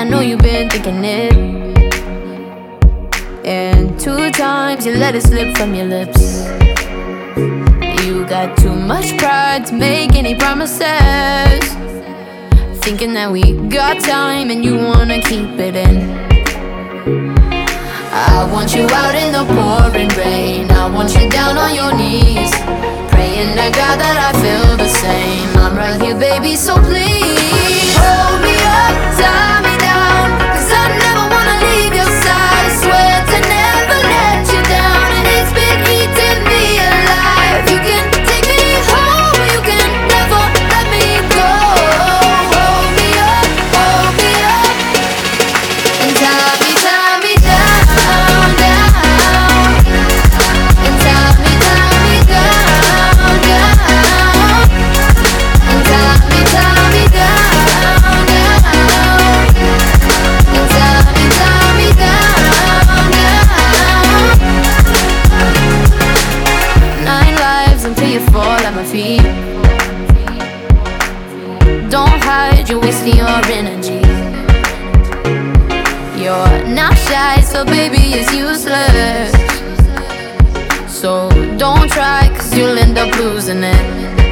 I know you've been thinking it, and 2 times you let it slip from your lips. You got too much pride to make any promises, thinking that we got time and you wanna keep it in. I want you out in the pouring rain, I want you down on your knees, praying to God that I feel the same. I'm right here, baby, so please hold me up, tie me down, 'cause I never wanna leave your side. I swear to never let you down, and it's been eating me alive. You can take me home, you can never let me go. Hold me up, and tie me down, down, and tie me down, down, and tie me down, down, and tie me down, down. 9 lives until you fall at my feet. Don't hide, you're wasting your energy. You're not shy, so baby, it's useless. So don't try, 'cause you'll end up losing it.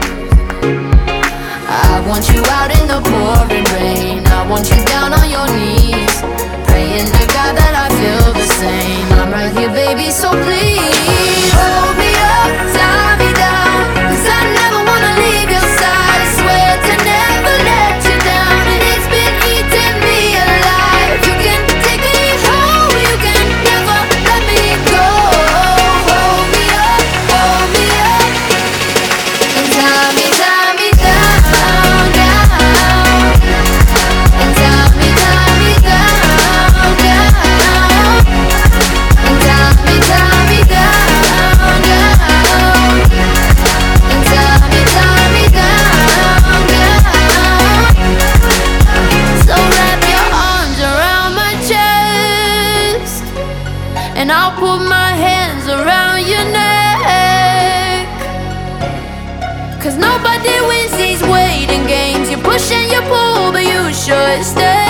I want you out in the pouring rain, I want you down on your knees, praying to God that I feel the same. I'm right here, baby, so please hold me up, tie me down, 'cause I never wanna leave your side. I swear to never let you down, and it's been eating me alive. You can take me home, you can never let me go. Hold me up, and tie me down, down, and tie me down, down, and tie me down, down, and tie me down, down. So wrap your arms around my chest, and I'll put my hands around your neck. 'Cause nobody wins these waiting games. You push and you pull, but you should stay.